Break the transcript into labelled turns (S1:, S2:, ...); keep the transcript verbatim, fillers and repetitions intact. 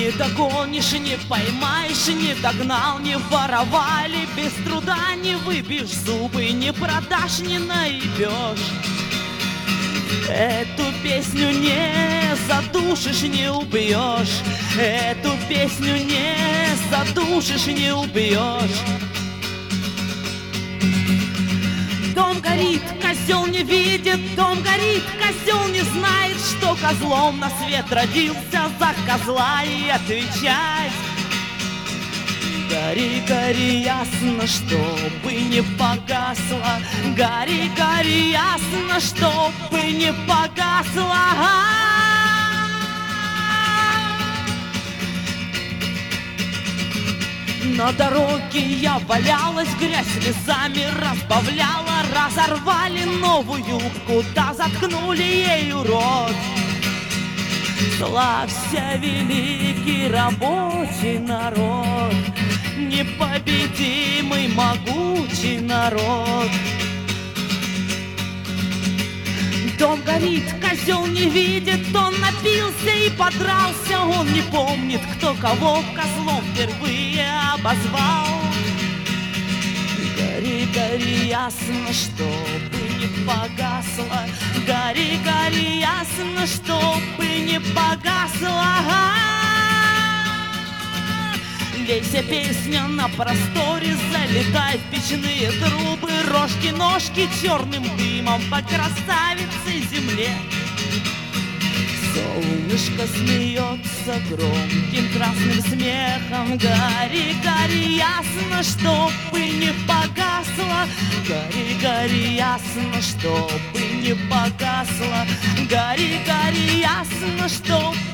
S1: Не догонишь, не поймаешь, не догнал, не воровали, без труда не выбьешь зубы, не продашь, не наебешь. Эту песню не задушишь, не убьешь. Эту песню не задушишь, не убьешь. Дом горит, козел не видит, дом горит, козел не знает, что козлом на свет родился, за козла и отвечать. Гори, гори, ясно, чтобы не погасло. Гори, гори, ясно, чтобы не погасло. На дороге я валялась, грязь слезами разбавляла. Разорвали новую юбку, да заткнули ею рот. Славься, великий рабочий народ, непобедимый могучий народ. Дом горит, козел не видит, он напился и подрался. Он не помнит, кто кого козлом впервые обозвал. Гори, гори, ясно, чтобы не погасло. Гори, гори, ясно, чтобы не погасло. Лейся, песня на просторе, залетай в печные трубы. Рожки-ножки черным дымом по красавице земле. Солнышко смеется громким красным смехом. Гори, гори, ясно, чтобы не погасло. Гори, гори, ясно, чтобы не погасло. Гори, гори, ясно, чтобы